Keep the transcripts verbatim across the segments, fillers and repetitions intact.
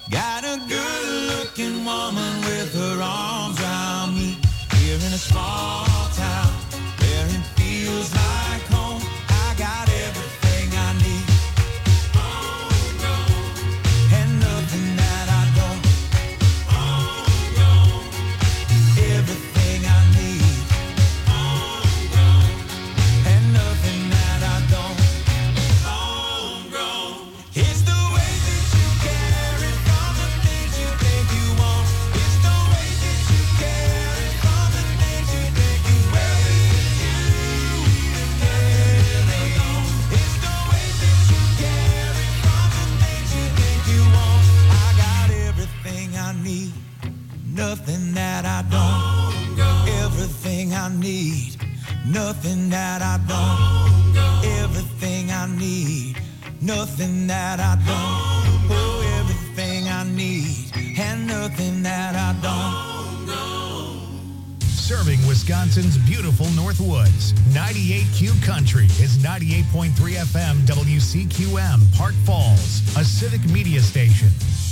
Got a good-looking woman with her arms around me. Here in a small town where it feels like home. I got everything I need. And nothing that I don't. Everything I need. And nothing that I don't. It's the way that you care it from the things you think you want. It's the way that you care it from the things you think you will. It's the way that you care it from the things you think you want. I got everything I need, nothing that I don't. Everything I need, nothing that I don't. Everything I need, nothing that I don't. Oh, everything I need, and nothing that I don't. Serving Wisconsin's beautiful Northwoods. ninety-eight Q Country is ninety-eight point three F M W C Q M, Park Falls, a civic media station.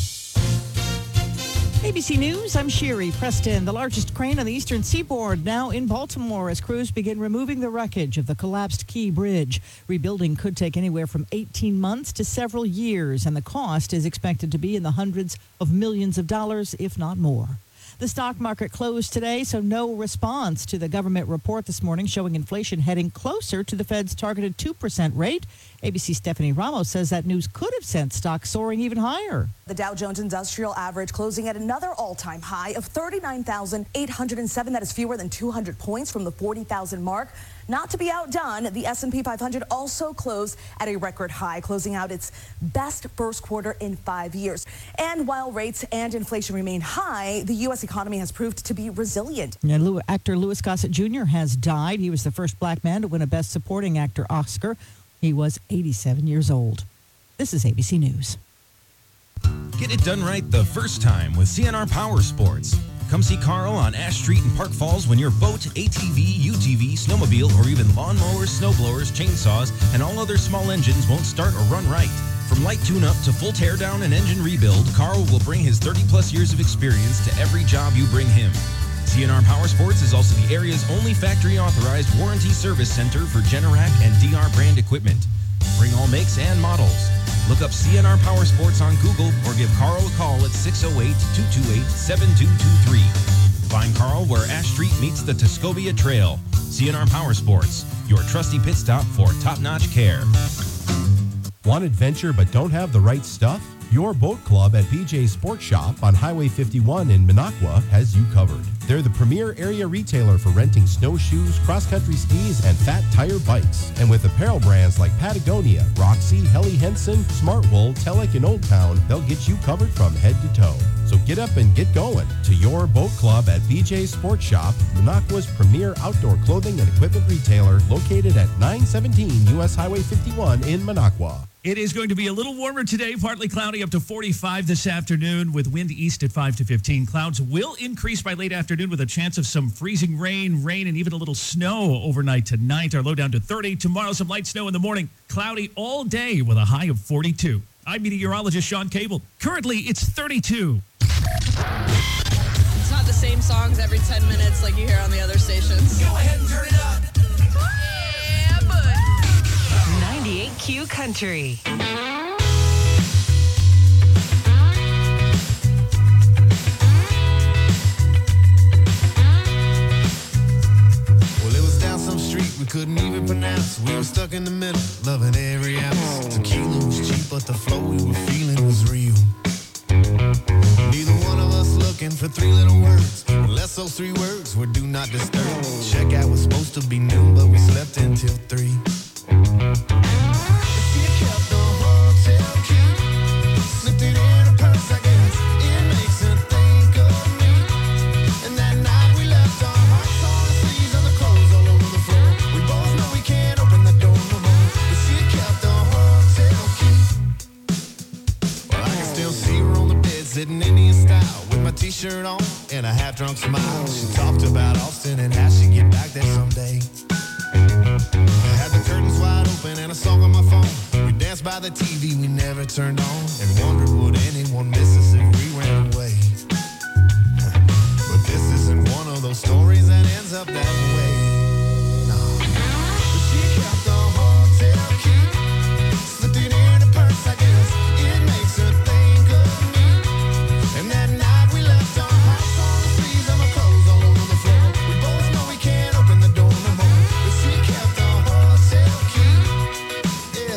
A B C News, I'm Sherry Preston. The largest crane on the eastern seaboard now in Baltimore as crews begin removing the wreckage of the collapsed Key Bridge. Rebuilding could take anywhere from eighteen months to several years, and the cost is expected to be in the hundreds of millions of dollars, if not more. The stock market closed today, so no response to the government report this morning showing inflation heading closer to the Fed's targeted two percent rate. A B C's Stephanie Ramos says that news could have sent stocks soaring even higher. The Dow Jones Industrial Average closing at another all-time high of thirty-nine thousand eight hundred seven. That is fewer than two hundred points from the forty thousand mark. Not to be outdone, the S and P five hundred also closed at a record high, closing out its best first quarter in five years. And while rates and inflation remain high, the U S economy has proved to be resilient. And actor Louis Gossett Junior has died. He was the first black man to win a Best Supporting Actor Oscar. He was eighty-seven years old. This is A B C News. Get it done right the first time with C N R Power Sports. Come see Carl on Ash Street in Park Falls when your boat, A T V, U T V, snowmobile, or even lawnmowers, snowblowers, chainsaws, and all other small engines won't start or run right. From light tune-up to full teardown and engine rebuild, Carl will bring his thirty-plus years of experience to every job you bring him. C N R Power Sports is also the area's only factory-authorized warranty service center for Generac and D R brand equipment. Bring all makes and models. Look up C N R Power Sports on Google or give Carl a call at six oh eight, two two eight, seven two two three. Find Carl where Ash Street meets the Tuscobia Trail. C N R Power Sports, your trusty pit stop for top-notch care. Want adventure but don't have the right stuff? Your boat club at B J Sports Shop on Highway fifty-one in Minocqua has you covered. They're the premier area retailer for renting snowshoes, cross-country skis, and fat tire bikes. And with apparel brands like Patagonia, Roxy, Helly Hansen, Smartwool, Telek, and Old Town, they'll get you covered from head to toe. So get up and get going to your boat club at B J Sports Shop, Minocqua's premier outdoor clothing and equipment retailer, located at nine seventeen U S Highway fifty-one in Minocqua. It is going to be a little warmer today, partly cloudy up to forty-five this afternoon with wind east at five to fifteen. Clouds will increase by late afternoon with a chance of some freezing rain, rain, and even a little snow overnight tonight. Our low down to thirty. Tomorrow, some light snow in the morning. Cloudy all day with a high of forty-two. I'm meteorologist Sean Cable. Currently, it's thirty-two. It's not the same songs every ten minutes like you hear on the other stations. Go ahead and turn it up. Yeah, bud. ninety-eight Q Country. Well, it was down some street we couldn't even pronounce. We were stuck in the middle, loving every ounce. Tequila was cheap, but the flow we were feeling was real. Neither one of us looking for three little words, unless those three words were do not disturb. Checkout was supposed to be noon, but we slept until three. Sitting Indian style with my t-shirt on and a half-drunk smile. She talked about Austin and how she'd get back there someday. I had the curtains wide open and a song on my phone. We danced by the T V we never turned on and wondered would anyone miss us if up that way. No. But she kept the hotel key, slipped it in her purse, I guess. It makes her think of me. And that night we left our hearts on the sleeves and my clothes all over the floor. We both know we can't open the door no more. But she kept the hotel key. Yeah.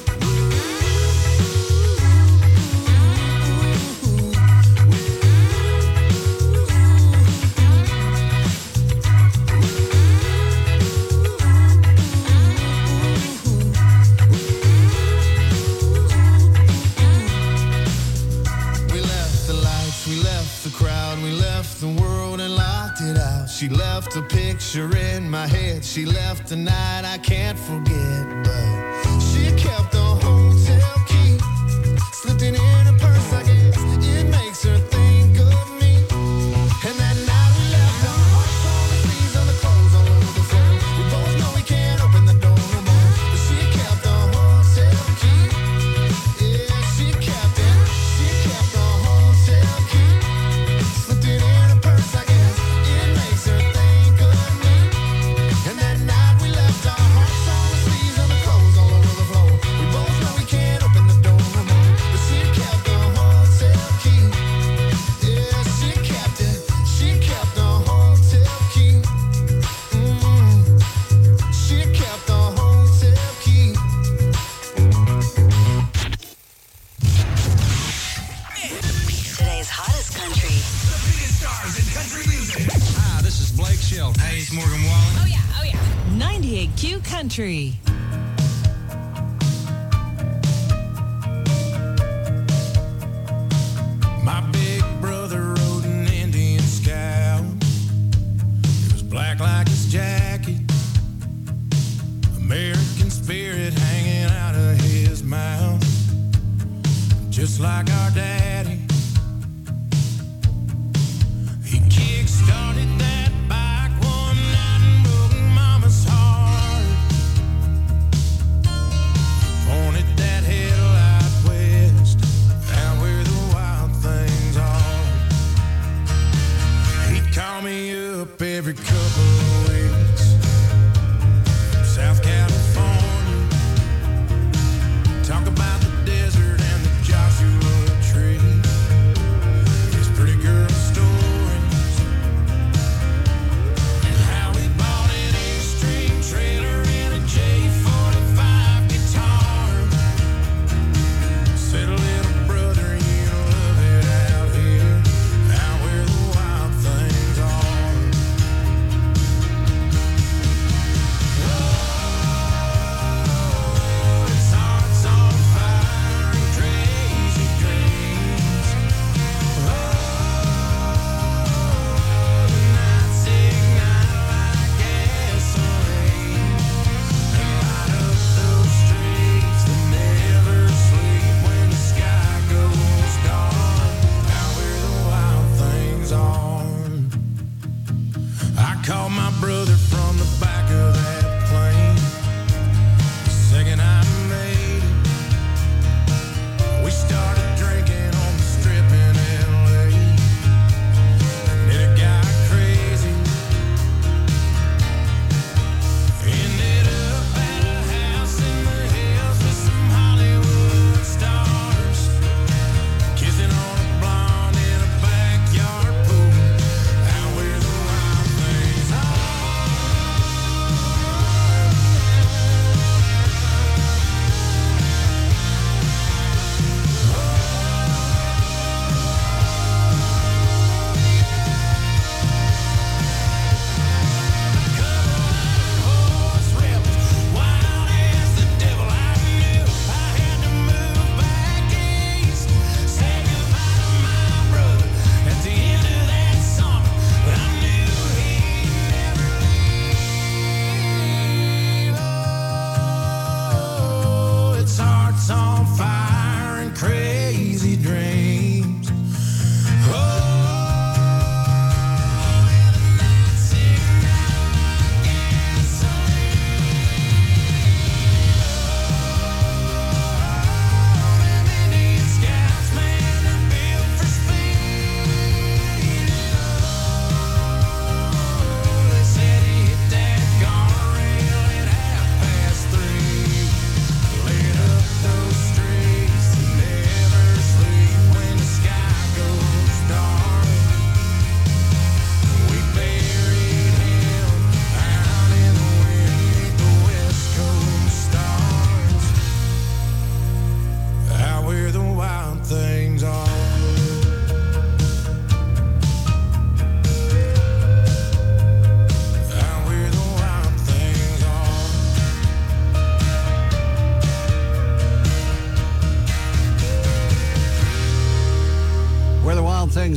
We left the lights, we left the crowd, we left the world and locked it out. She left a picture in my head, she left the night I can't forget. But she kept the hotel key, slipped it in her purse, I guess. It makes her think of me. And that night we left our hearts on the sleeves and the clothes all over the floor. We both know we can't open the door no more. But she kept the hotel key. Yeah, she kept it. She kept the hotel key. Slipped it in her purse, I guess. It makes her think of me. And that night we left our hearts on the sleeves and the clothes all over the floor. We both know we can't open the door no more. But she kept the hotel key. Yeah, she kept it. She kept the hotel key. Mm. She kept the hotel key. Today's hottest country. The biggest stars in country music. Hi, this is Blake Shelton. Hey, it's Morgan Wallen. Oh, yeah. Oh, yeah. ninety-eight Q Country. My big brother rode an Indian Scout. It was black like his jacket, American spirit hanging out of his mouth. Just like our daddy, he kick-started that bike one night and broke Mama's heart. Pointed that headlight west, out where the wild things are. He'd call me up every couple of weeks from South California, talk about the desert and the Joshua tree, his pretty girl stories, and how he bought an Extreme trailer and a J forty-five guitar. Said, little brother, you love it out here, out where the wild things are. Oh, his heart's on fire and crazy dreams. Oh, the nights ignite like gasoline and light up those streets that never sleep when the sky goes dark, out where the wild things are. I called my brother from the back of that plane the second I made it. We started drinking on the strip in L A, and then it got crazy. Ended up at a house in the hills with some Hollywood stars, kissing on a blonde in a backyard pool, out where the wild things are.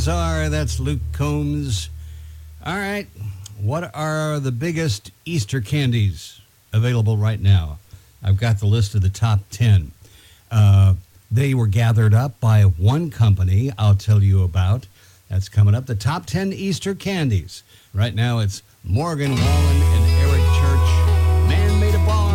Are. That's Luke Combs. All right. What are the biggest Easter candies available right now? I've got the list of the top ten. Uh, they were gathered up by one company I'll tell you about. That's coming up. The top ten Easter candies. Right now it's Morgan Wallen and Eric Church. Man Made a Bar.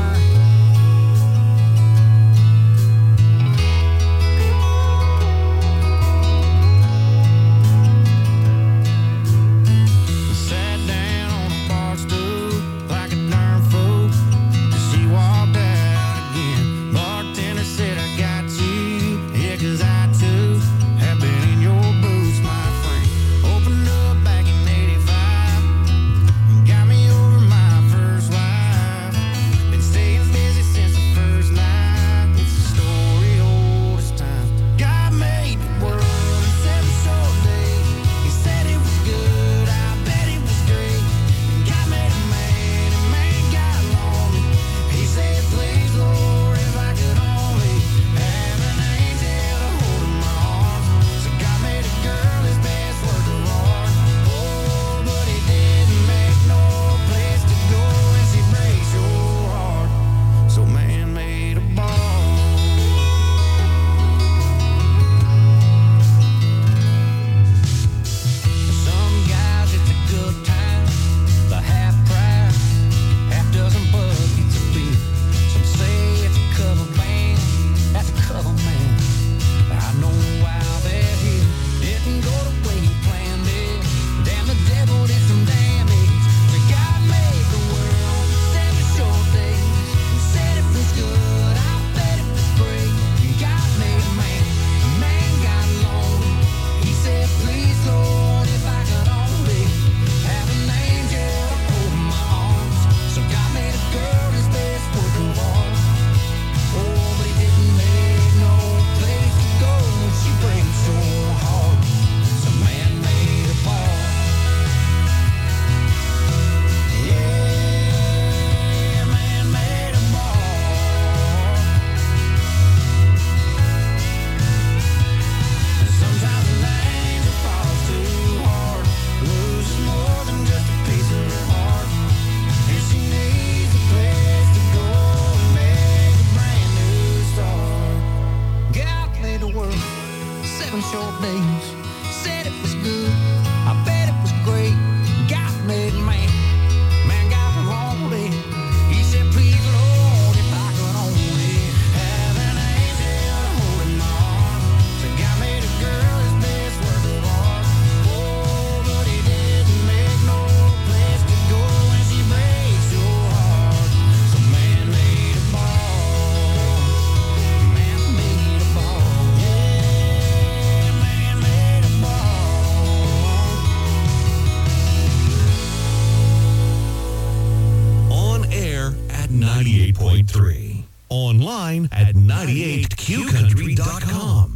ninety-eight point three. Online at ninety-eight q country dot com.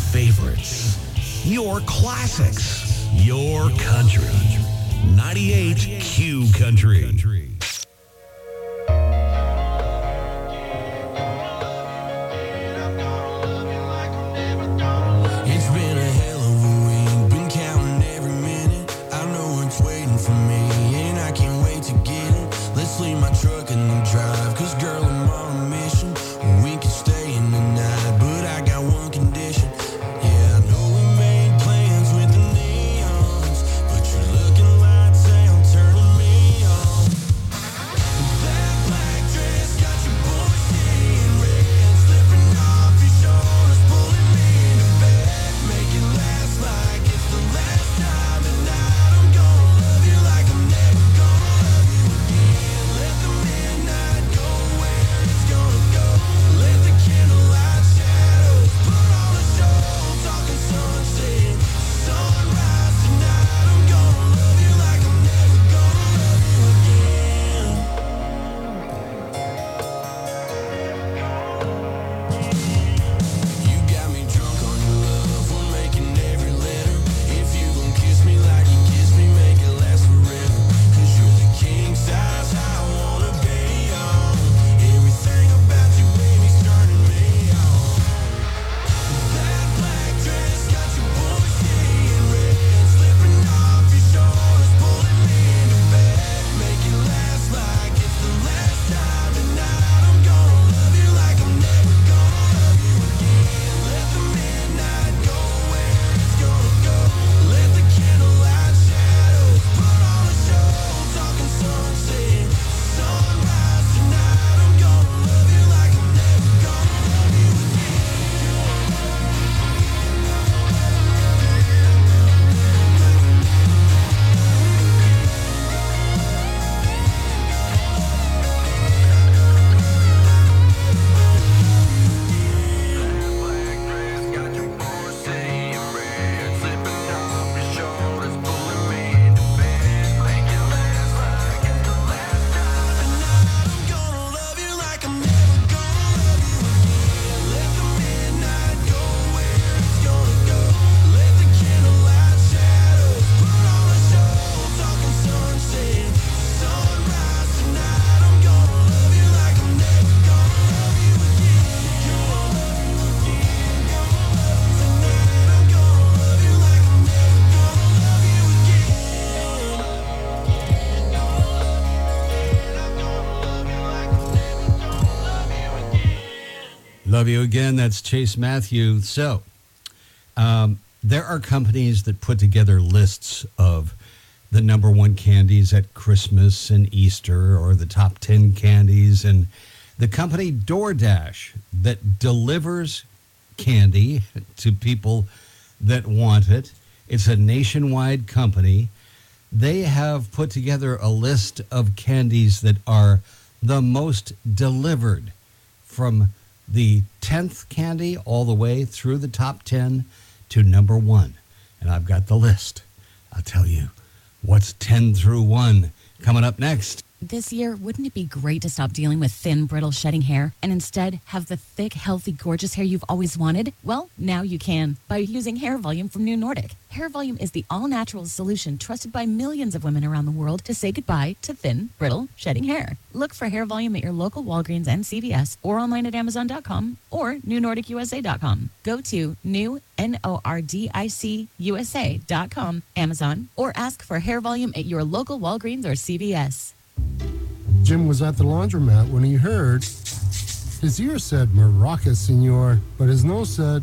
favorites. Your classics. Your country. ninety-eight Q Country. It's been a hell of a week, been counting every minute. I know it's waiting for me, and I can't wait to get it. Let's leave my truck in the drive, cause girl, I'm on a mission. We can stay in the night, but I got one condition. Yeah, I know we made plans with the neons, but you're looking lights out, turning me on. That black dress got your boy seeing red, slipping off your shoulders, pulling me to bed. Make it last like it's the last time tonight. I'm gonna love you like I'm never gonna love you again. Let the midnight go where it's gonna go. Let the candlelight shadows put on a show. Talking sunset, sunrise tonight. I'm gonna love you like I'm never gonna love you again. You got me drunk on your love, we're making every letter. If you gon' kiss me like you kiss me, make it last forever. Cause you're the king size I wanna be on. Everything about you, baby's turning me on. That black dress got your boy seeing red, slipping off your shoulders, pulling me to bed. Make it last like it's the last time tonight. I'm gonna love you like I'm never gonna love you again. Let the midnight go where it's gonna go. Let the candlelight shadows put on a show. Talking sunset, sunrise tonight. I'm gonna love you like I'm never gonna love you again. Black dress got your boy seeing red, slipping off your shoulders, pulling me to bed. Make it last like it's the last time tonight. I'm gonna love you like I'm never gonna love you again. Let the midnight go where it's gonna go. Let the candlelight shadows put on a show. Talking sunset, sunrise tonight. I'm gonna love you like I'm never gonna love you again. Gonna love you again, gonna love you tonight. I'm gonna love you like I'm never gonna love you again. Love you again. That's Chase Matthew. So, um, there are companies that put together lists of the number one candies at Christmas and Easter, or the top ten candies. And the company DoorDash, that delivers candy to people that want it, it's a nationwide company. They have put together a list of candies that are the most delivered, from the tenth candy all the way through the top ten to number one. And I've got the list. I'll tell you what's ten through one coming up next. This year, wouldn't it be great to stop dealing with thin, brittle, shedding hair and instead have the thick, healthy, gorgeous hair you've always wanted? Well, now you can by using Hair Volume from New Nordic. Hair Volume is the all-natural solution trusted by millions of women around the world to say goodbye to thin, brittle, shedding hair. Look for Hair Volume at your local Walgreens and C V S, or online at Amazon dot com or New Nordic U S A dot com. Go to new, N O R D I C U S A dot com, Amazon, or ask for Hair Volume at your local Walgreens or C V S. Jim was at the laundromat when he heard his ear said Maraca, senor, but his nose said,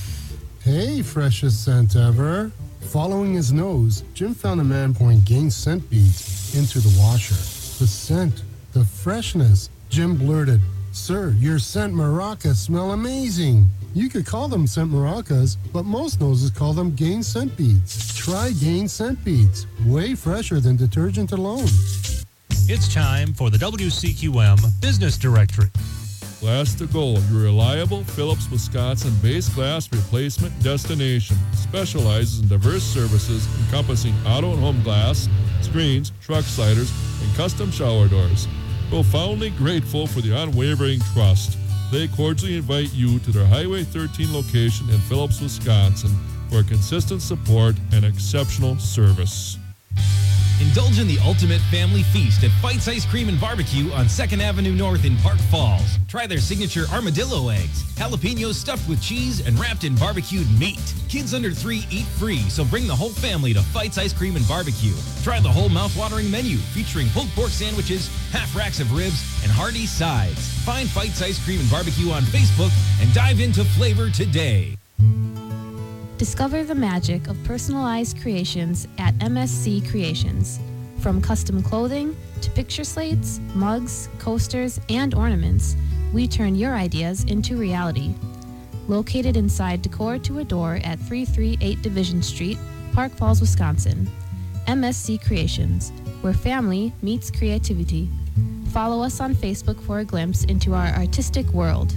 hey, freshest scent ever. Following his nose, Jim found a man pouring Gain scent beads into the washer. The scent, the freshness. Jim blurted, sir, your scent maracas smell amazing. You could call them scent maracas, but most noses call them Gain scent beads. Try Gain scent beads. Way fresher than detergent alone. It's time for the W C Q M Business Directory. Glass to Gold, your reliable Phillips, Wisconsin-based glass replacement destination. Specializes in diverse services encompassing auto and home glass, screens, truck sliders, and custom shower doors. Profoundly grateful for the unwavering trust. they cordially invite you to their Highway thirteen location in Phillips, Wisconsin for consistent support and exceptional service. Indulge in the ultimate family feast at Fights Ice Cream and Barbecue on second Avenue North in Park Falls. Try their signature armadillo eggs, jalapenos stuffed with cheese and wrapped in barbecued meat. Kids under three eat free, so bring the whole family to Fights Ice Cream and Barbecue. Try the whole mouth-watering menu featuring pulled pork sandwiches, half racks of ribs, and hearty sides. Find Fights Ice Cream and Barbecue on Facebook and dive into flavor today. Discover the magic of personalized creations at M S C Creations. From custom clothing to picture slates, mugs, coasters, and ornaments, we turn your ideas into reality. Located inside Decor to Adore at three thirty-eight Division Street, Park Falls, Wisconsin. M S C Creations, where family meets creativity. Follow us on Facebook for a glimpse into our artistic world.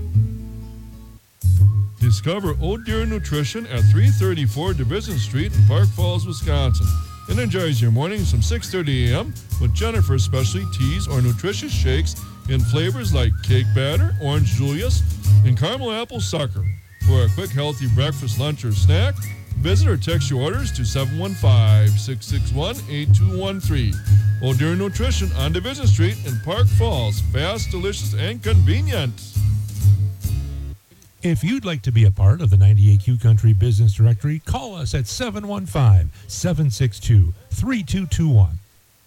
Discover Oh Dear Nutrition at three thirty-four Division Street in Park Falls, Wisconsin. It enjoys your mornings from six thirty a.m. with Jennifer's specialty teas or nutritious shakes in flavors like cake batter, orange Julius, and caramel apple sucker. For a quick, healthy breakfast, lunch, or snack, visit or text your orders to seven one five, six six one, eight two one three. Oh Dear Nutrition on Division Street in Park Falls. Fast, delicious, and convenient. If you'd like to be a part of the ninety-eight Q Country Business Directory, call us at seven one five, seven six two, three two two one.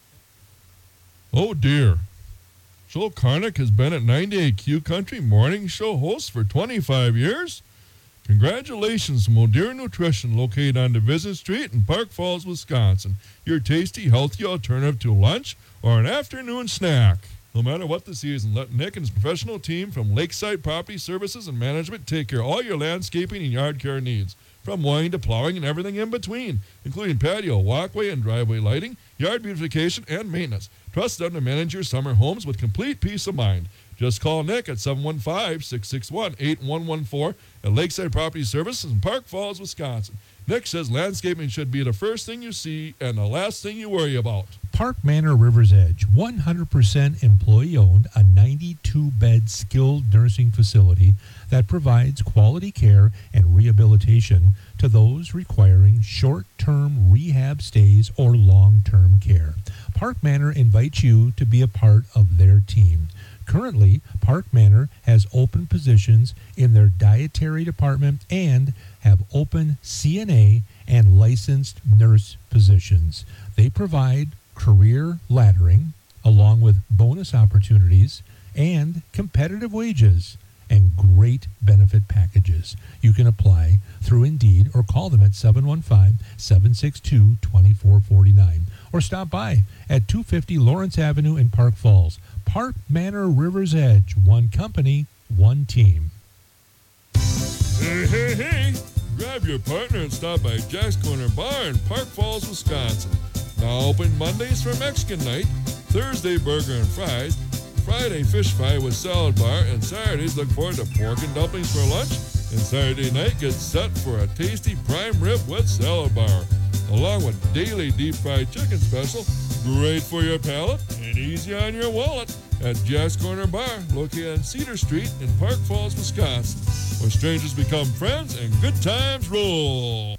Oh dear. Joel Karnick has been at ninety-eight Q Country Morning Show host for twenty-five years. Congratulations to Oh Dear Nutrition, located on Division Street in Park Falls, Wisconsin. Your tasty, healthy alternative to lunch or an afternoon snack. No matter what the season, let Nick and his professional team from Lakeside Property Services and Management take care of all your landscaping and yard care needs, from mowing to plowing and everything in between, including patio, walkway, and driveway lighting, yard beautification, and maintenance. Trust them to manage your summer homes with complete peace of mind. Just call Nick at seven one five, six six one, eight one one four at Lakeside Property Services in Park Falls, Wisconsin. Nick says landscaping should be the first thing you see and the last thing you worry about. Park Manor River's Edge, one hundred percent employee-owned, a ninety-two bed skilled nursing facility that provides quality care and rehabilitation to those requiring short-term rehab stays or long-term care. Park Manor invites you to be a part of their team. Currently, Park Manor has open positions in their dietary department and have open C N A and licensed nurse positions. They provide career laddering along with bonus opportunities and competitive wages and great benefit packages. You can apply through Indeed or call them at seven one five, seven six two, two four four nine or stop by at two fifty Lawrence Avenue in Park Falls. Park Manor River's Edge, one company, one team. Hey, hey, hey! Grab your partner and stop by Jack's Corner Bar in Park Falls, Wisconsin. Now open Mondays for Mexican night, Thursday burger and fries, Friday fish fry with salad bar, and Saturdays look forward to pork and dumplings for lunch, and Saturday night gets set for a tasty prime rib with salad bar, along with daily deep fried chicken special, great for your palate and easy on your wallet at Jack's Corner Bar, located on Cedar Street in Park Falls, Wisconsin, where strangers become friends and good times roll.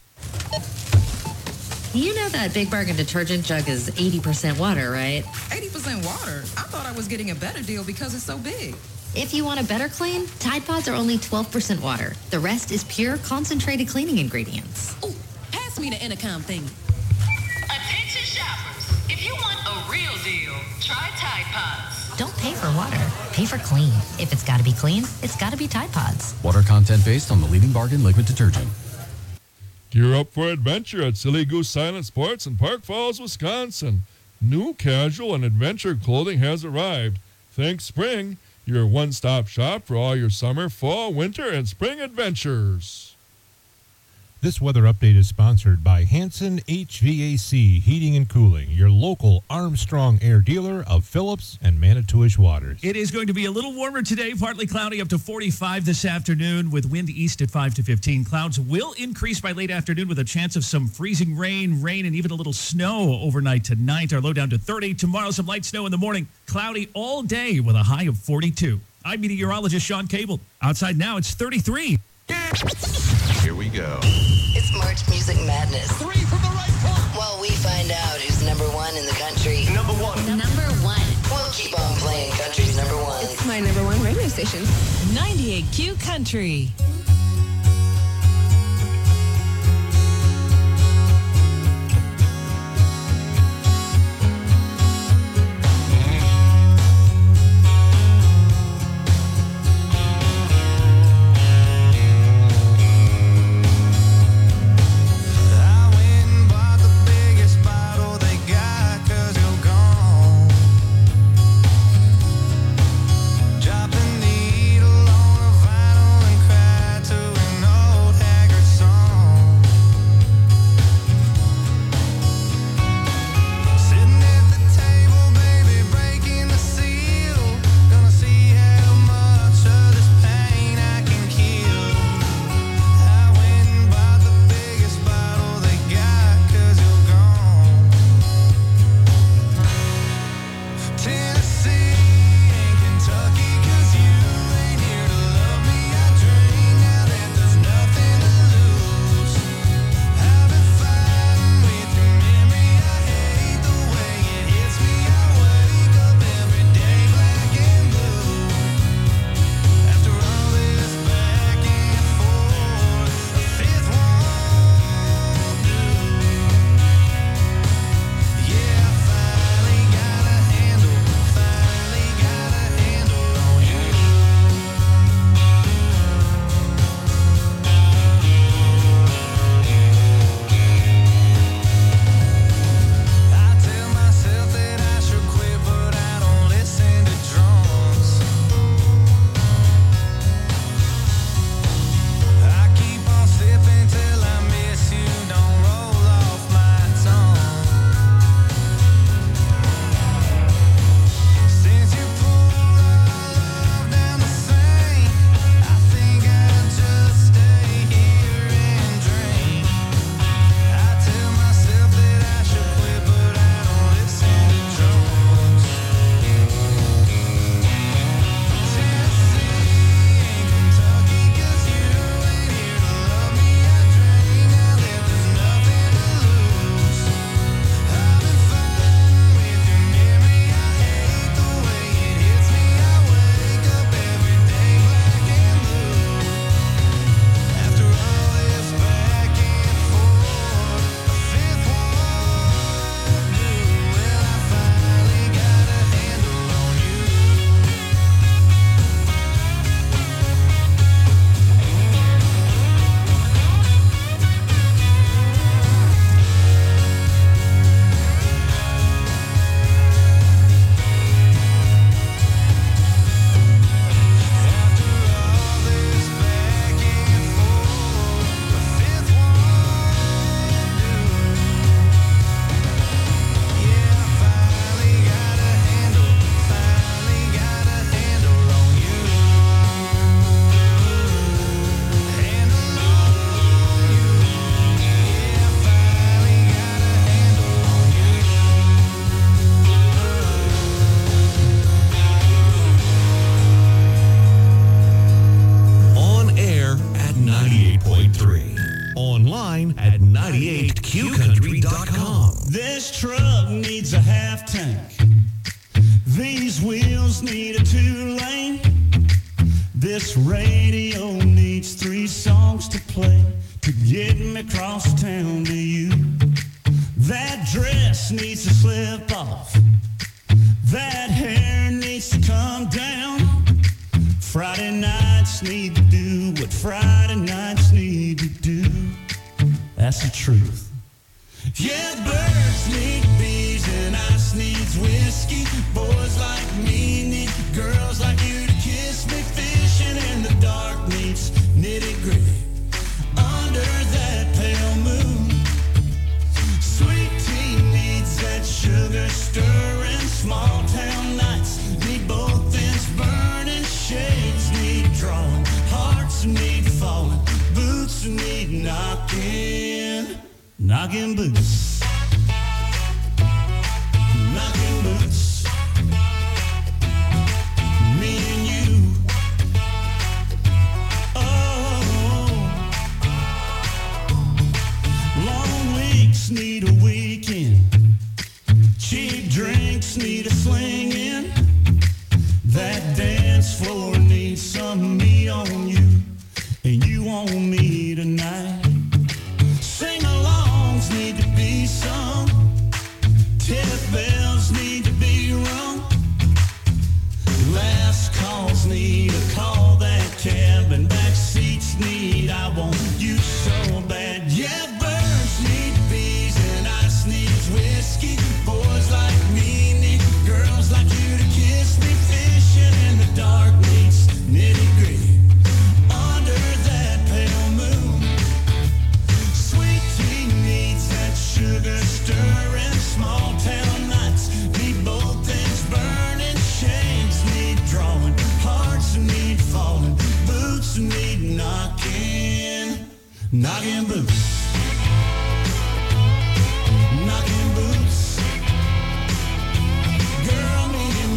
You know that Big Bargain detergent jug is eighty percent water, right? eighty percent water? I thought I was getting a better deal because it's so big. If you want a better clean, Tide Pods are only twelve percent water. The rest is pure, concentrated cleaning ingredients. Ooh, pass me the intercom thing. Attention shoppers. If you want a real deal, try Tide Pods. Don't pay for water. Pay for clean. If it's got to be clean, it's got to be Tide Pods. Water content based on the leading bargain liquid detergent. Gear up for adventure at Silly Goose Silent Sports in Park Falls, Wisconsin. New casual and adventure clothing has arrived. Think Spring, your one-stop shop for all your summer, fall, winter, and spring adventures. This weather update is sponsored by Hanson H V A C Heating and Cooling, your local Armstrong Air dealer of Phillips and Manitowish Waters. It is going to be a little warmer today, partly cloudy, up to forty-five this afternoon with wind east at five to fifteen. Clouds will increase by late afternoon with a chance of some freezing rain, rain, and even a little snow overnight tonight. Our low down to thirty. Tomorrow, some light snow in the morning. Cloudy all day with a high of forty-two. I'm meteorologist Sean Cable. Outside now, it's thirty-three. Here we go. It's March Music Madness. Three from the right point. While we find out who's number one in the country. Number one. Number one. We'll keep on playing country's number one. It's my number one radio station. ninety-eight Q Country. Drop the needle on a vinyl and cry to ninety-eight Q country dot com. This truck needs a half tank. These wheels need a two-lane. This radio needs three songs to play to get me across town to you. That dress needs to slip off. That hair needs to come down. Friday nights need to do what Friday nights need to do. That's the truth. Yeah, birds need bees and ice needs whiskey. Boys like me need girls like you to kiss me. Fishing in the dark needs nitty-gritty under that pale moon. Sweet tea needs that sugar stirring. Small town nights need both ends burning. Shades need drawing. Hearts need falling. Boots need knocking. Knocking boots. Knocking boots. Me and you. me tonight. Sing-alongs need to be sung. Tip bells need to be rung. Last calls need a call. That cab and back seats need I want you so bad. Yeah, birds need bees and ice needs whiskey. Boys like me need girls like you to kiss me. Fishing in the dark needs nitty-gritty. Under that pale moon, sweet tea needs that sugar stirring. Small town nights need both ends burning. Chains need drawing, hearts need falling, boots need knocking, knocking boots, knocking boots. Girl, me and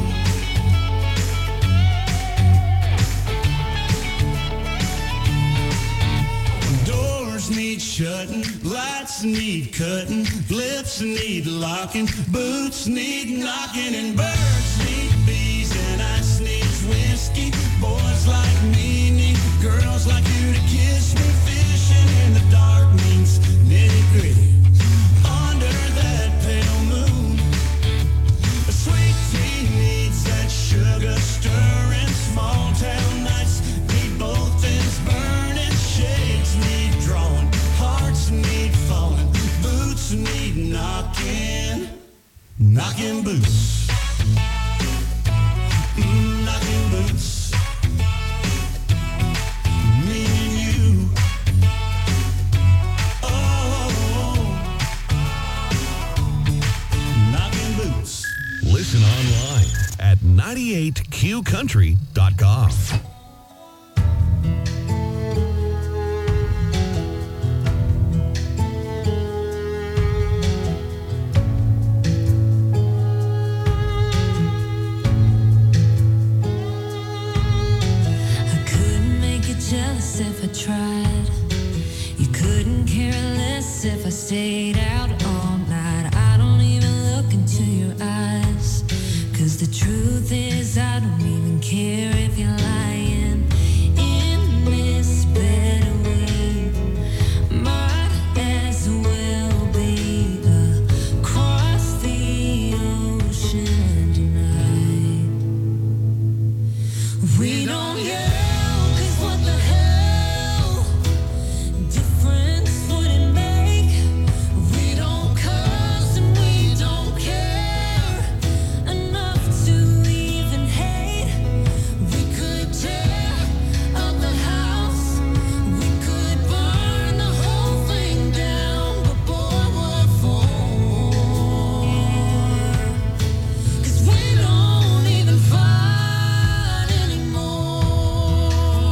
you. Doors need shutting, lights need cutting, lips need locking, boots need knocking, and birds need bees and ice needs whiskey. Boys like me need girls like you to kiss me. Fishing in the dark means nitty-gritty. Under that pale moon, a sweet tea needs that sugar stirring. Small town nights need both ends burning. Shades need drawing, hearts need falling, boots need knocking, knocking boots, mm, knocking boots. Me and you. Oh, knocking boots. Listen online at ninety-eight Q country dot com. I couldn't make you jealous if I tried. You couldn't care less if I stayed out all night. I don't even look into your eyes, 'cause the truth is I don't even care if you're lying. In this bed we might as well be across the ocean tonight. We don't yell, 'cause what the hell difference would it make? We don't cuss and we don't care enough to even hate. We could tear up the house, we could burn the whole thing down, but boy, what for? 'Cause we don't even fight anymore.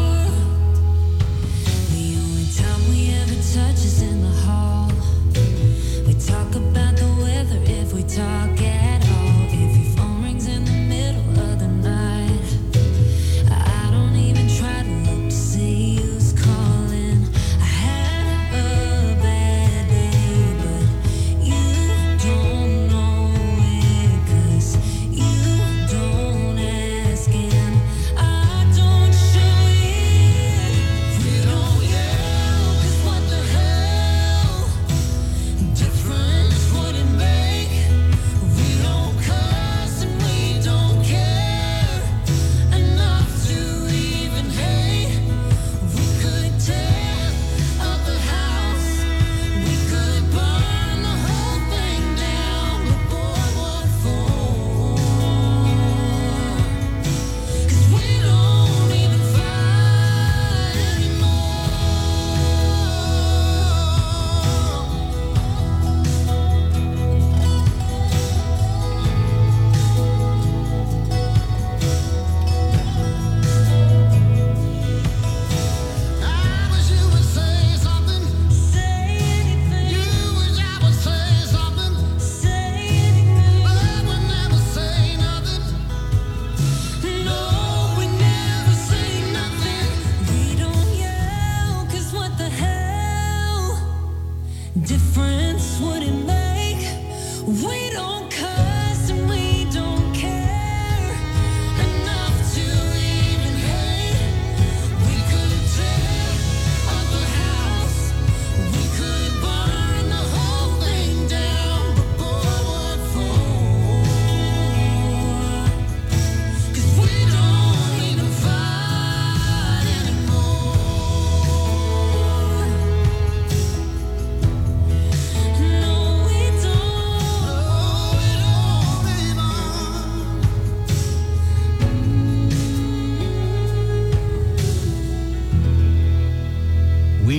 The only time we ever touch is in the hall. We talk about the weather if we talk at all. If your phone rings in the middle of the night, I don't even try to look to see who's calling. I had a bad day, but you don't know it, 'cause you don't ask and I don't show it. We don't yell, 'cause what the hell difference would it make? We don't cuss and we don't care enough to even hate. We could tear up the house, we could burn the whole thing down, but boy, what for? 'Cause we don't even fight anymore. I wish you would say something. Say anything. You wish I would say something. Say anything. But I would never say nothing. No, we never say nothing. We don't yell, 'cause what the hell difference would it make? We don't cuss and we don't care enough to even hate. We could tear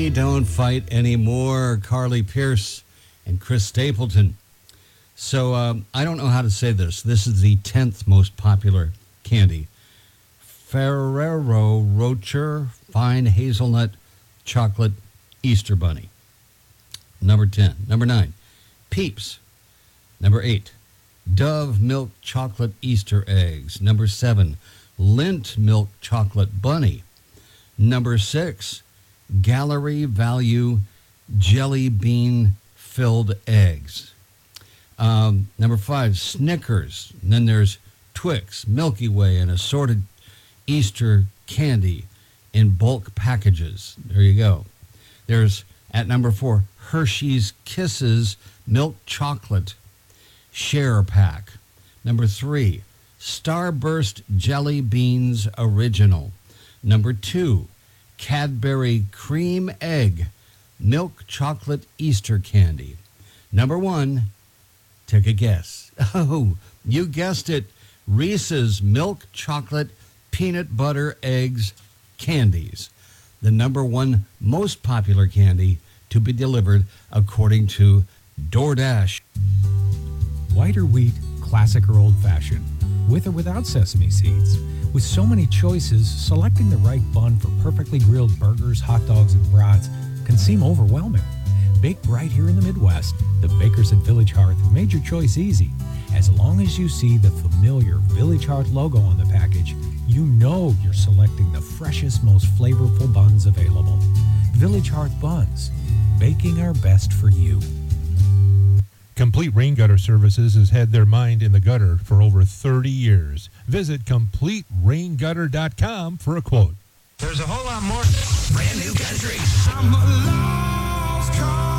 We Don't Fight Anymore, Carly Pierce and Chris Stapleton. So um, I don't know how to say this. This is the tenth most popular candy. Ferrero Rocher Fine Hazelnut Chocolate Easter Bunny. Number ten. Number nine, Peeps. Number eight, Dove Milk Chocolate Easter Eggs. Number seven, Lindt Milk Chocolate Bunny. Number six, Gallery Value Jelly Bean Filled Eggs. Um, number five, Snickers. And then there's Twix, Milky Way, and assorted Easter candy in bulk packages. There you go. There's, at number four, Hershey's Kisses Milk Chocolate Share Pack. Number three, Starburst Jelly Beans Original. Number two, Cadbury Cream Egg Milk Chocolate Easter Candy. Number one, take a guess. Oh, you guessed it. Reese's Milk Chocolate Peanut Butter Eggs Candies. The number one most popular candy to be delivered according to DoorDash. White or wheat, classic or old-fashioned, with or without sesame seeds. With so many choices, selecting the right bun for perfectly grilled burgers, hot dogs, and brats can seem overwhelming. Baked right here in the Midwest, the bakers at Village Hearth made your choice easy. As long as you see the familiar Village Hearth logo on the package, you know you're selecting the freshest, most flavorful buns available. Village Hearth Buns, baking our best for you. Complete Rain Gutter Services has had their mind in the gutter for over thirty years. Visit complete rain gutter dot com for a quote. There's a whole lot more. Brand new country. I'm a lost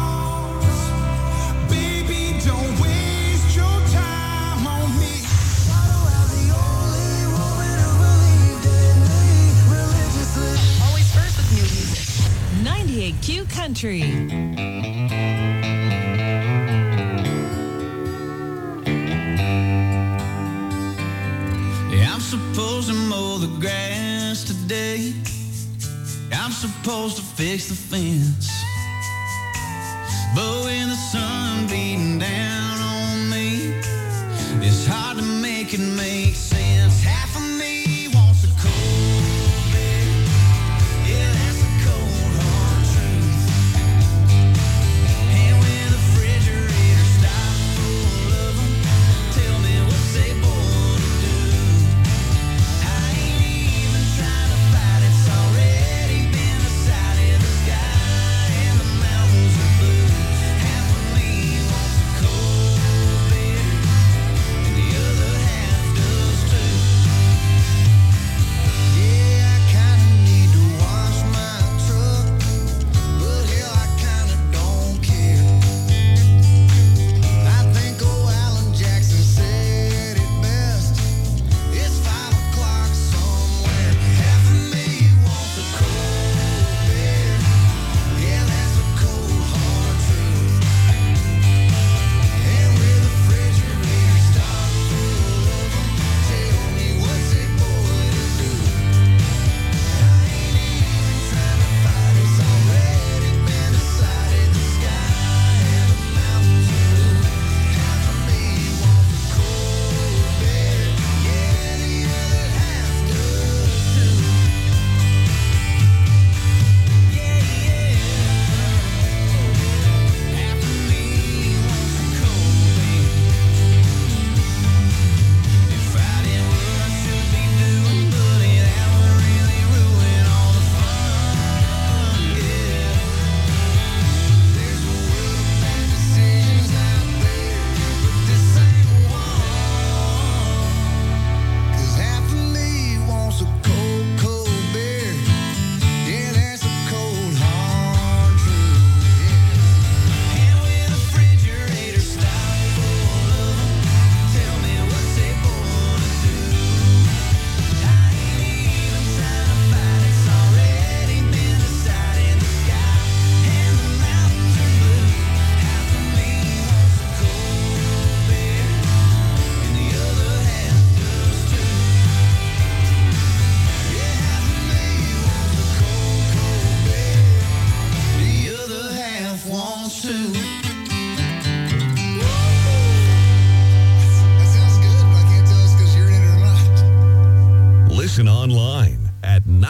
cause. Baby, don't waste your time on me. Always first with new music. ninety-eight Q Country. I'm supposed to mow the grass today. I'm supposed to fix the fence. But when the sun beating down on me, it's hard to make it make sense. Half of me wants a cold bed. Yeah, that's a cold hard truth. And when the refrigerator stops full of them, tell me what's they born to do. I ain't even trying to fight, it's already been decided. The sky and the mountains are blue. Half of me wants a cold bed, and the other half does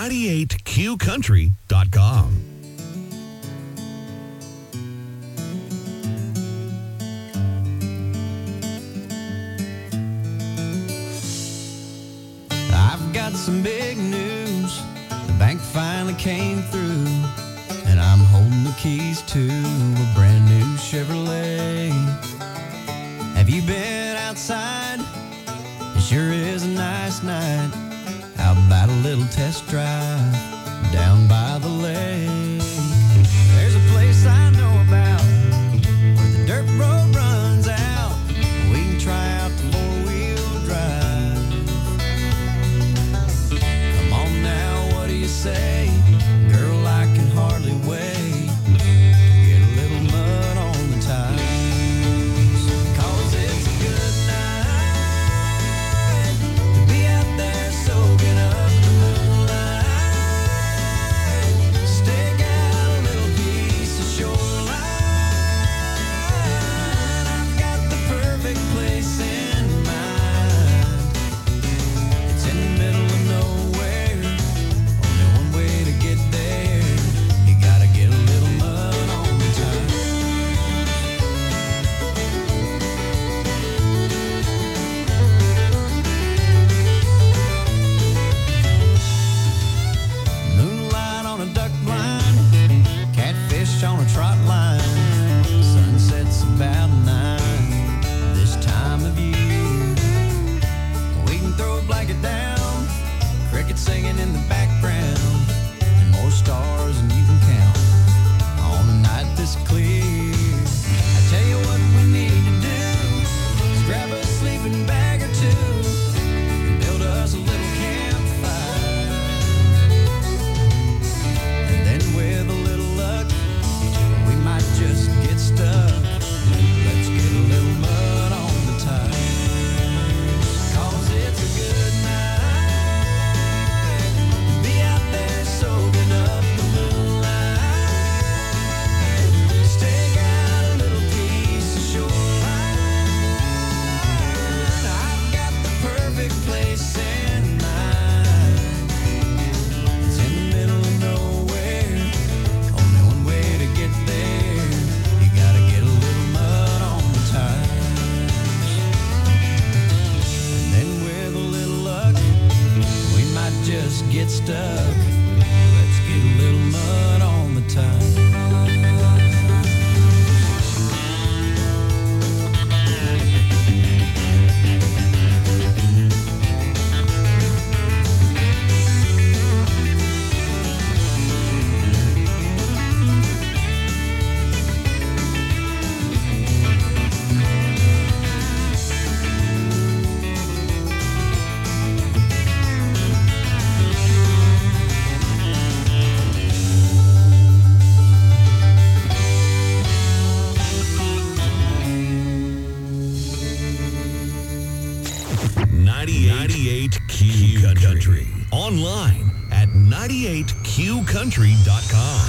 ninety-eight Q country dot com. I've got some big news. The bank finally came through, and I'm holding the keys to a brand new Chevrolet. Have you been outside? It sure is a nice night. How about a little test drive down by the lake? There's a place I know about where the dirt road runs out. We can try out the four-wheel drive. Come on now, what do you say? Girl, I can hardly wait to get a little mud on the tires. 'Cause it's a good night to be out there soaking up the moonlight. Stake out a little piece of shoreline. I've got the perfect place in mind. It's in the middle of nowhere. Only one way to get there. You gotta get a little mud on the tires. Moonlight on a duck blind, catfish on a trot line. Sunset's about nine this time of year. We can throw a blanket down, crickets singing in the background, and more stars than you can count on a night this clear. I tell you what we need to do is grab a sleeping bag or two and build us a little campfire. And then with a little luck, we might just get stuck. Let's get a little mud on the tires. 'Cause it's a good night to be out there soaking up the moonlight. Stake out a little piece of shoreline. I've got the perfect place in mind. It's in the middle of nowhere. Only one way to get there. You gotta get a little mud on the tires. And then with a little luck, we might just get stuck. Let's get a little mud on the tires. ninety-eight Q Country. Online at ninety-eight Q country dot com.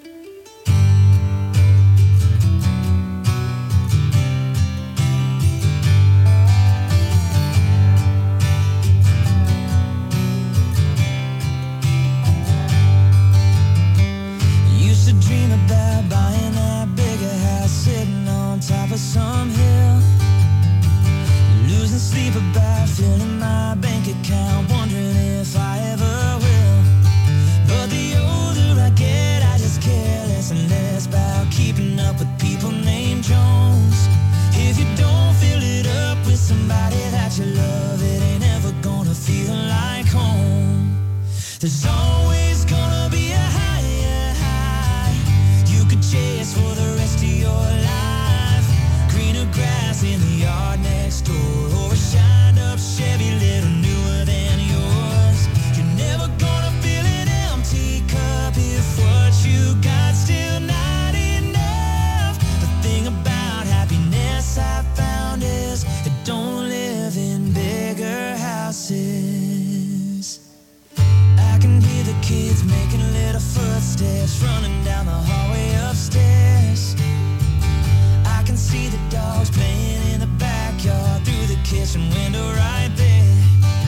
Used to dream about buying that bigger house sitting on top of some hill. Losing sleep about filling my bank account, wondering if I ever will. But the older I get, I just care less and less about keeping up with people named Jones. If you don't fill it up with somebody that you love, it ain't ever gonna feel like home. There's always gonna be a higher high you could chase for the rest of your life. Greener grass in the yard next door, or a shined up Chevy little newer than yours. You're never gonna fill an empty cup if what you got still not enough. The thing about happiness I found is it don't live in bigger houses. I can hear the kids making little footsteps running down the hallway upstairs. I can see the dogs playing in the backyard through the kitchen window right there.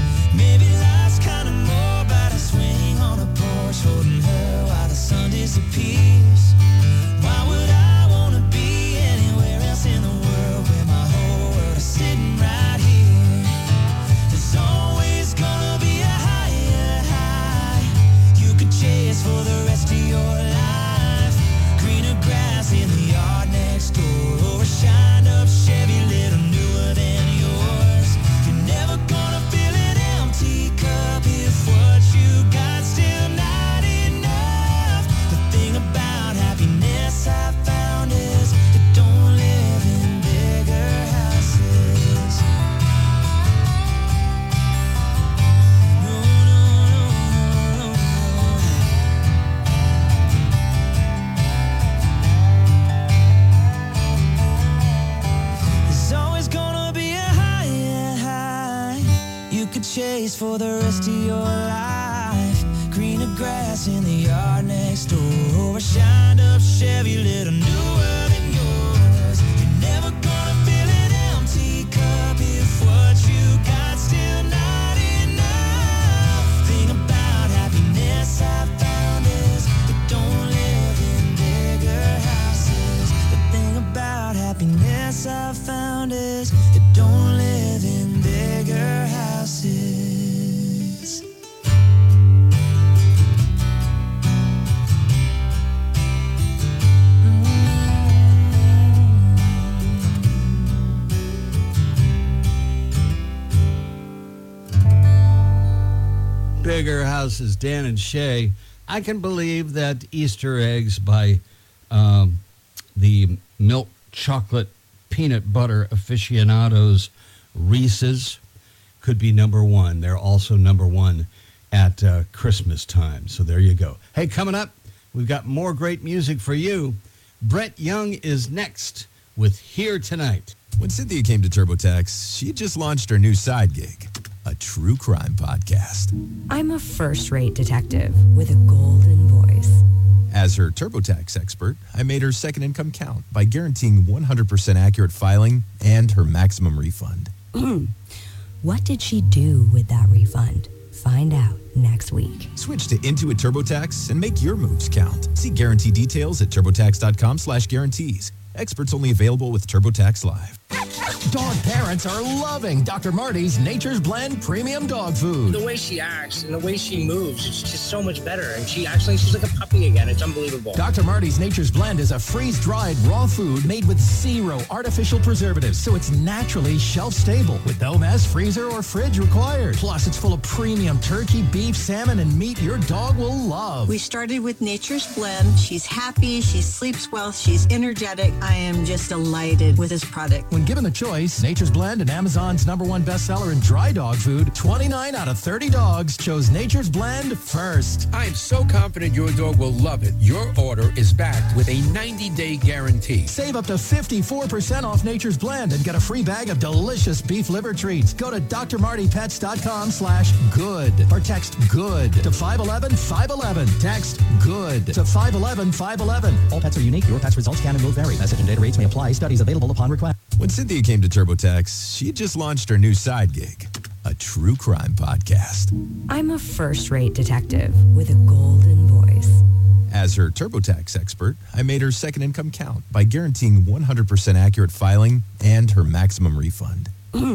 in the yard next door, or a shined up Chevy, little newer than yours. You're never gonna fill an empty cup if what you got still not enough. The thing about happiness I found is it don't live in bigger houses. No, no, no, no, no. There's always gonna be a higher high you could chase for the rest of your life. Greener grass in the yard next door, or a shined up Chevy, little newer than yours. You're never gonna fill an empty cup if what you got still not enough. Thing about happiness I found is it don't live in bigger houses. The thing about happiness I found is it don't live in bigger houses. Bigger Houses, Dan and Shay. I can believe that Easter eggs by um, the milk chocolate peanut butter aficionados, Reese's, could be number one. They're also number one at uh, Christmas time. So there you go. Hey, coming up, we've got more great music for you. Brett Young is next with Here Tonight. When Cynthia came to TurboTax, she just launched her new side gig, a true crime podcast. I'm a first-rate detective with a golden voice. As her TurboTax expert, I made her second income count by guaranteeing one hundred percent accurate filing and her maximum refund. What did she do with that refund? Find out next week. Switch to Intuit TurboTax and make your moves count. See guarantee details at turbotax.com slash guarantees. Experts only available with TurboTax Live. Dog parents are loving Doctor Marty's Nature's Blend Premium Dog Food. The way she acts and the way she moves, it's just so much better. And she actually, she's like a puppy again. It's unbelievable. Doctor Marty's Nature's Blend is a freeze-dried raw food made with zero artificial preservatives, so it's naturally shelf-stable with no mess, freezer, or fridge required. Plus, it's full of premium turkey, beef, salmon, and meat your dog will love. We started with Nature's Blend. She's happy, she sleeps well, she's energetic. I am just delighted with this product. When given the choice, Nature's Blend and Amazon's number one bestseller in dry dog food, twenty-nine out of thirty dogs chose Nature's Blend first. I am so confident your dog will love it. Your order is backed with a ninety-day guarantee. Save up to fifty-four percent off Nature's Blend and get a free bag of delicious beef liver treats. Go to drmartypets.com slash good or text good to five one one, five one one. Text good to five one one, five one one. All pets are unique. Your pet's results can and will vary. Message and data rates may apply. Studies available upon request. When Cynthia came to TurboTax, she just launched her new side gig, a true crime podcast. I'm a first-rate detective with a golden voice. As her TurboTax expert, I made her second income count by guaranteeing one hundred percent accurate filing and her maximum refund.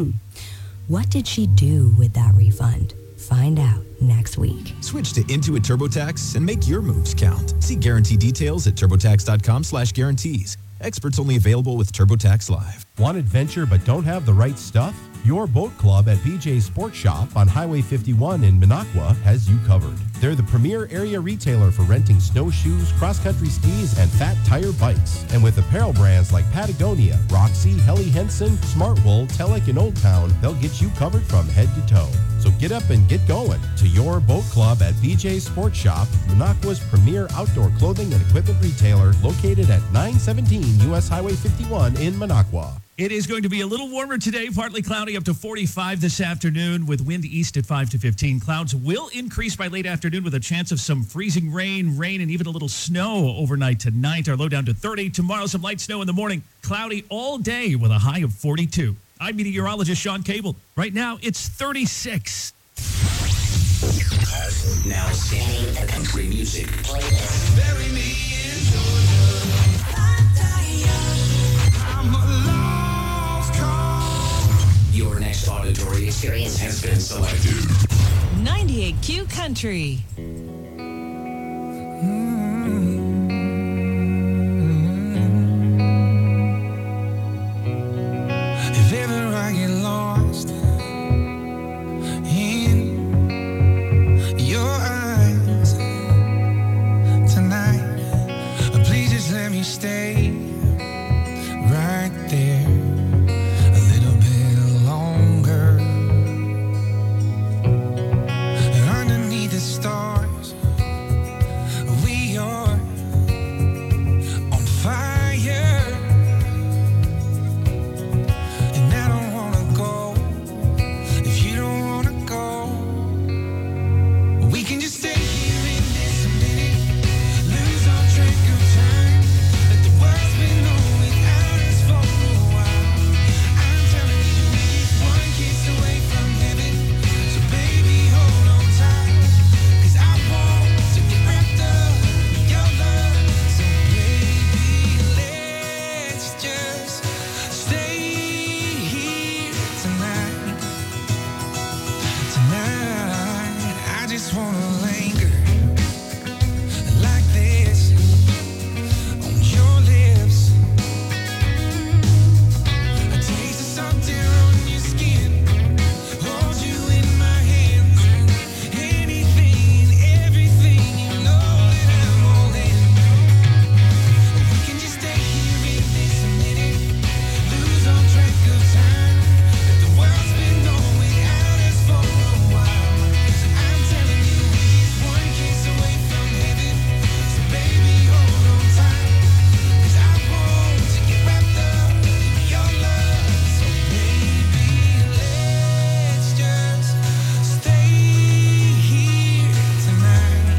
What did she do with that refund? Find out next week. Switch to Intuit TurboTax and make your moves count. See guarantee details at turbotax.com slash guarantees. Experts only available with TurboTax Live. Want adventure but don't have the right stuff? Your boat club at B J Sports Shop on Highway fifty-one in Minocqua has you covered. They're the premier area retailer for renting snowshoes, cross-country skis, and fat tire bikes. And with apparel brands like Patagonia, Roxy, Helly Hansen, Smartwool, Telek, and Old Town, they'll get you covered from head to toe. So get up and get going to your boat club at B J Sports Shop, Minocqua's premier outdoor clothing and equipment retailer, located at nine seventeen U S Highway fifty-one in Minocqua. It is going to be a little warmer today, partly cloudy up to forty-five this afternoon with wind east at five to fifteen. Clouds will increase by late afternoon with a chance of some freezing rain, rain, and even a little snow overnight tonight. Our low down to thirty. Tomorrow, some light snow in the morning. Cloudy all day with a high of forty-two. I'm meteorologist Sean Cable. Right now, it's thirty-six. Now singing the country music. Bury me in Georgia. I'm a lost cause. Your next auditory experience has been selected. ninety-eight Q Country. Mm-hmm. let me stay right there a little bit longer. Underneath the stars, we are on fire. And I don't wanna go if you don't wanna go. We can just stay here in this minute, lose our track of time. Let the world spin on without us for a while. I'm telling you, we're just one kiss away from heaven. So baby, hold on tight, 'cause I want to get wrapped up in your love. So baby, let's just stay here tonight. Tonight, I just wanna linger like this on your lips. A taste of something on your skin, hold you in my hands. Anything, everything, you know that I'm all in. We can just stay here in this minute, lose all track of time. Let the world spin on without us for a while. I'm telling you, we're just one kiss away from heaven. So baby, hold on tight, 'cause I want to get wrapped up in your love. So baby, let's just stay here tonight.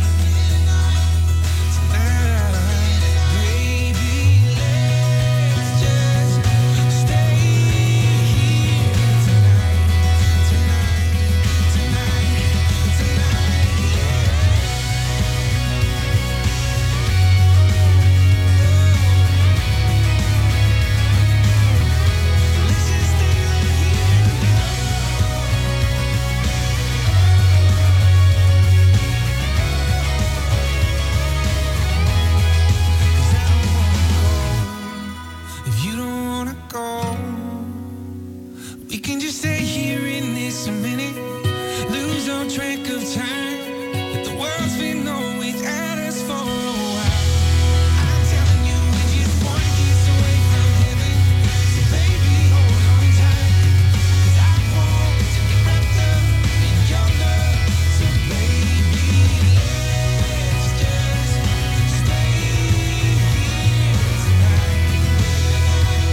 Tonight, baby, let's just stay here tonight. Tonight, tonight, tonight, let's just stay right here. 'Cause I don't wanna go if you don't wanna go. We can just stay here in this minute, lose all track of time. Let the world spin on without us for a while. I'm telling you, we're just one kiss away from heaven. So baby, hold on tight, 'cause I want to get wrapped up in your love. So baby, let's just stay here tonight.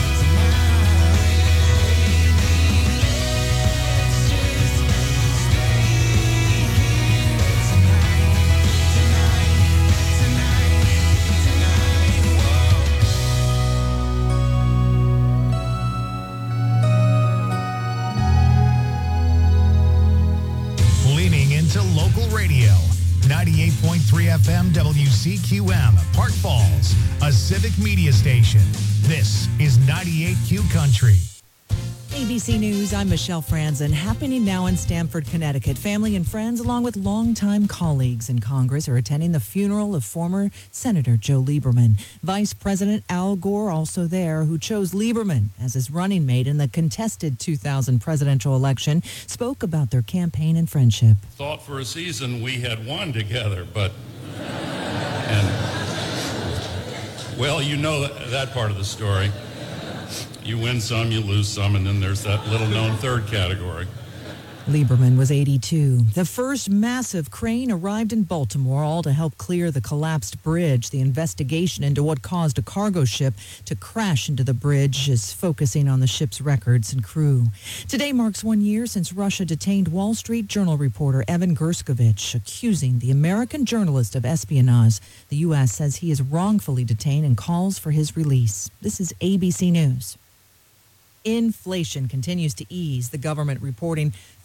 Leaning into local radio. ninety-eight point three F M W C Q M, Park Falls, a civic media station. This is ninety-eight Q Country. A B C News, I'm Michelle Franzen. Happening now in Stamford, Connecticut. Family and friends, along with longtime colleagues in Congress, are attending the funeral of former Senator Joe Lieberman. Vice President Al Gore also there, who chose Lieberman as his running mate in the contested two thousand presidential election, spoke about their campaign and friendship. Thought for a season we had won together, but, and, well, you know that, that part of the story. You win some, you lose some, and then there's that little-known third category. Lieberman was eighty-two. The first massive crane arrived in Baltimore, all to help clear the collapsed bridge. The investigation into what caused a cargo ship to crash into the bridge is focusing on the ship's records and crew. Today marks one year since Russia detained Wall Street Journal reporter Evan Gershkovich, accusing the American journalist of espionage. The U S says he is wrongfully detained and calls for his release. This is A B C News. Inflation continues to ease, the government reporting